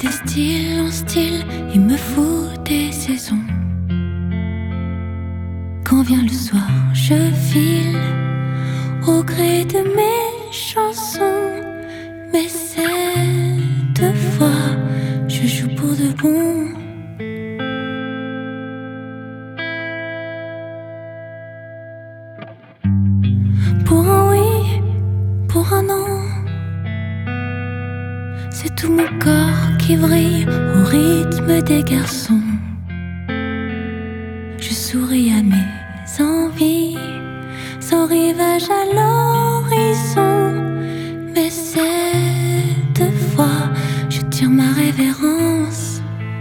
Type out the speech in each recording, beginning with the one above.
de style en style, il me faut des saisons. Quand vient le soir, je file au gré de mes chansons. Mais cette fois, je joue pour de bon. Pour un oui, pour un non, c'est tout mon corps qui vrille au rythme des garçons. Je souris à mes envies, sans rivage à l'horizon. Mais cette fois, je tire ma révérence.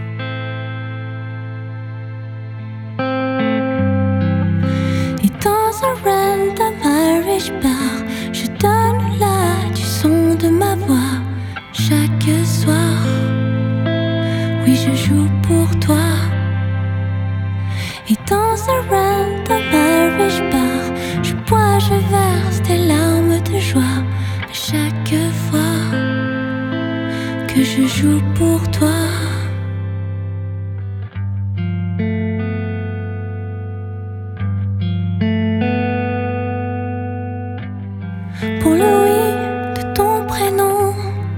Et dans un random Irish bar, je donne là du son de ma voix. Chaque soir, oui, je joue pour toi. Et dans un random Irish bar, je bois, je verse des larmes de joie à chaque fois que je joue pour toi. Pour le oui de ton prénom,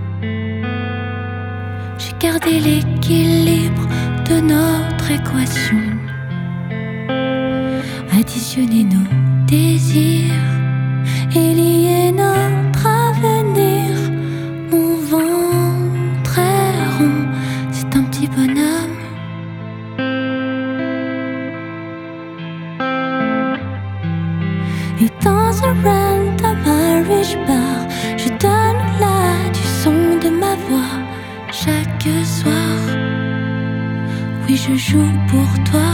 j'ai gardé l'équilibre de notre équation. Additionner nos désirs et lier notre avenir. Mon ventre est rond, c'est un petit bonhomme. Et dans un random Irish bar, je donne là du son de ma voix. Chaque soir, oui, je joue pour toi.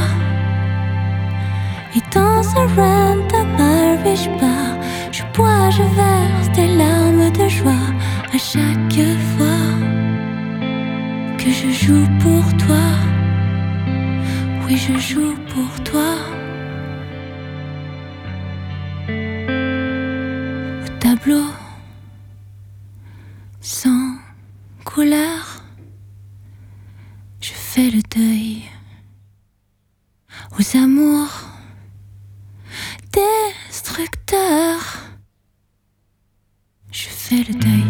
Et dans un random Irish bar, je bois, je verse des larmes de joie à chaque fois que je joue pour toi. Oui, je joue pour toi. Au tableau sans couleur, je fais le deuil. Aux amours destructeur, je fais le deuil.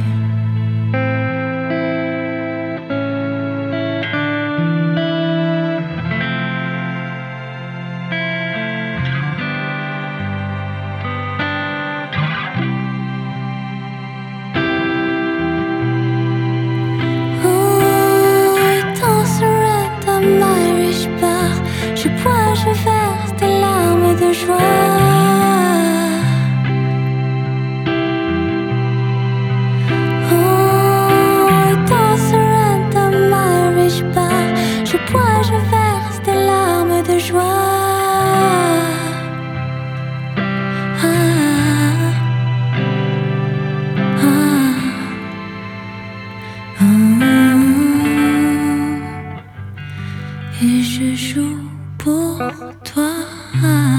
Oh, dans ce random Irish bar, je bois, je verse des larmes de joie. Je verse des larmes de joie. Et je joue pour toi.